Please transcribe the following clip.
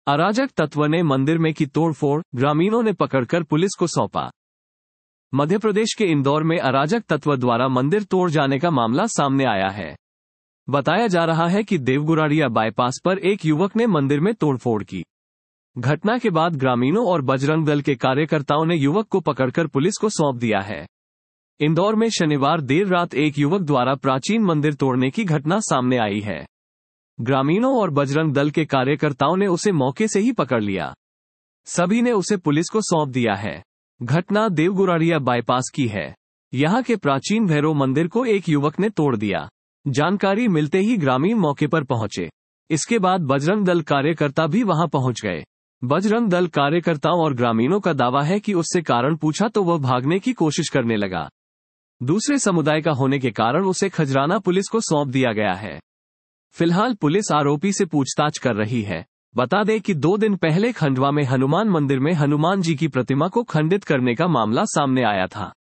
अराजक तत्व ने मंदिर में की तोड़फोड़, ग्रामीणों ने पकड़कर पुलिस को सौंपा। मध्य प्रदेश के इंदौर में अराजक तत्व द्वारा मंदिर तोड़ जाने का मामला सामने आया है। बताया जा रहा है कि देवगुराड़िया बाईपास पर एक युवक ने मंदिर में तोड़फोड़ की। घटना के बाद ग्रामीणों और बजरंग दल के कार्यकर्ताओं ने युवक को पकड़कर पुलिस को सौंप दिया है। इंदौर में शनिवार देर रात एक युवक द्वारा प्राचीन मंदिर तोड़ने की घटना सामने आई है। ग्रामीणों और बजरंग दल के कार्यकर्ताओं ने उसे मौके से ही पकड़ लिया। सभी ने उसे पुलिस को सौंप दिया है। घटना देवगुराड़िया बाईपास की है। यहां के प्राचीन भैरव मंदिर को एक युवक ने तोड़ दिया। जानकारी मिलते ही ग्रामीण मौके पर पहुंचे। इसके बाद बजरंग दल कार्यकर्ता भी वहां पहुंच गए। बजरंग दल कार्यकर्ताओं और ग्रामीणों का दावा है कि उससे कारण पूछा तो वह भागने की कोशिश करने लगा। दूसरे समुदाय का होने के कारण उसे खजराना पुलिस को सौंप दिया गया है। फिलहाल पुलिस आरोपी से पूछताछ कर रही है। बता दें कि 2 दिन पहले खंडवा में हनुमान मंदिर में हनुमान जी की प्रतिमा को खंडित करने का मामला सामने आया था।